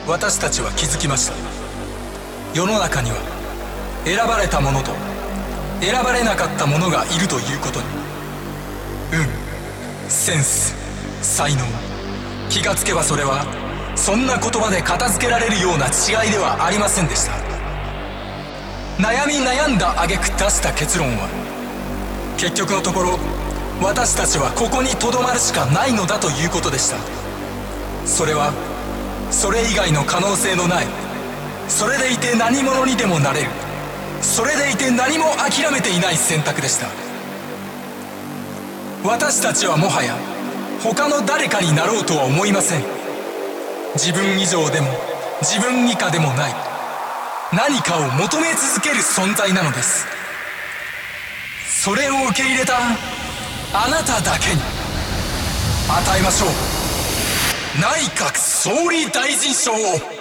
私たちは気づきました。世の中には選ばれた者と選ばれなかった者がいるということに、センス、才能、気がつけばそれはそんな言葉で片付けられるような違いではありませんでした。悩み悩んだ挙句出した結論は、結局のところ私たちはここにとどまるしかないのだということでした。それはそれ以外の可能性のない、それでいて何者にでもなれる、それでいて何も諦めていない選択でした。私たちはもはや他の誰かになろうとは思いません。自分以上でも自分以下でもない何かを求め続ける存在なのです。それを受け入れたあなただけに与えましょう内閣総理大臣賞を。